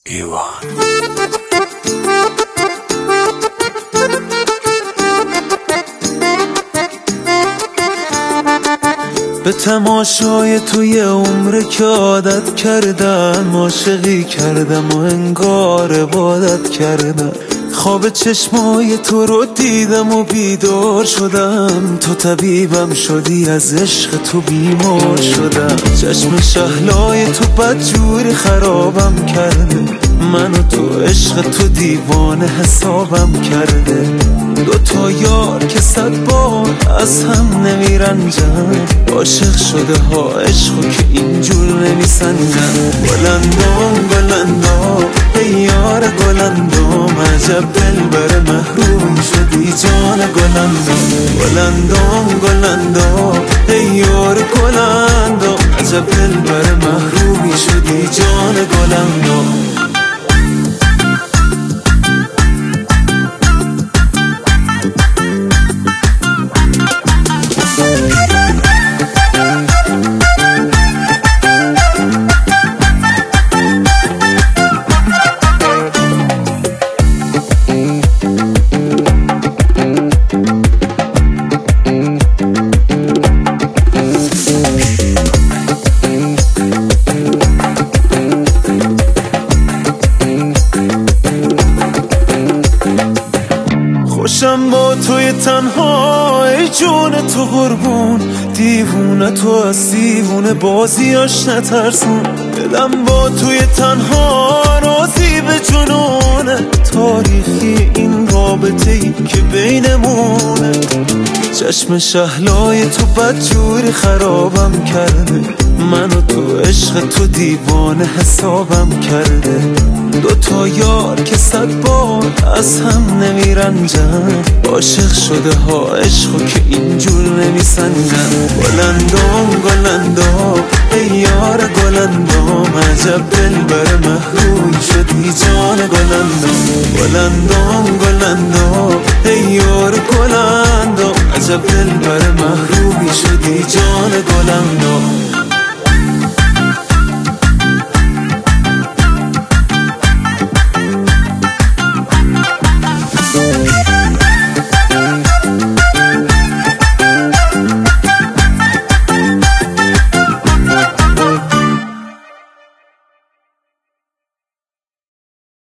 ایوان به تماشای توی عمر که عادت کردم، عاشقی کردم و انگار عبادت کردم. خواب چشمای تو رو دیدم و بیدار شدم، تو طبیبم شدی، از عشق تو بیمار شدم. چشم شهلای تو بدجوری خرابم کرده، من و تو عشق تو دیوانه حسابم کرده. دوتا یار که 100 بار از هم نمیرنجن، عاشق شده ها عشقو که اینجور نمیسنجن. گلندام گلندام ای یار گلندام، عجب دلبر محروم شدی جان گلندام. گلندام گلندام ای یار گلندام، عجب دلبر محرومی شدی جان گلندام. خوشم با توی تنها ای جون تو قربون، دیوونه تو از دیوونه بازیاش نترسون. دلم با توی تنها راضی به جنونه، تاریخی این رابطه ای که بینمونه. چشم شهلای تو بدجوری خرابم کرده، من و تو عشق تو دیوانه حسابم کرده. دوتا یار که 100 بار از هم نمیرنجن، عاشق شده ها عشقو که اینجور نمیسنجن. گلندام گلندام ای یار گلندام، عجب دلبر محروم شدی جان گلندام. گلندام گلندام ای یار گلندام، عجب دلبر محرومی شدی جان گلندام.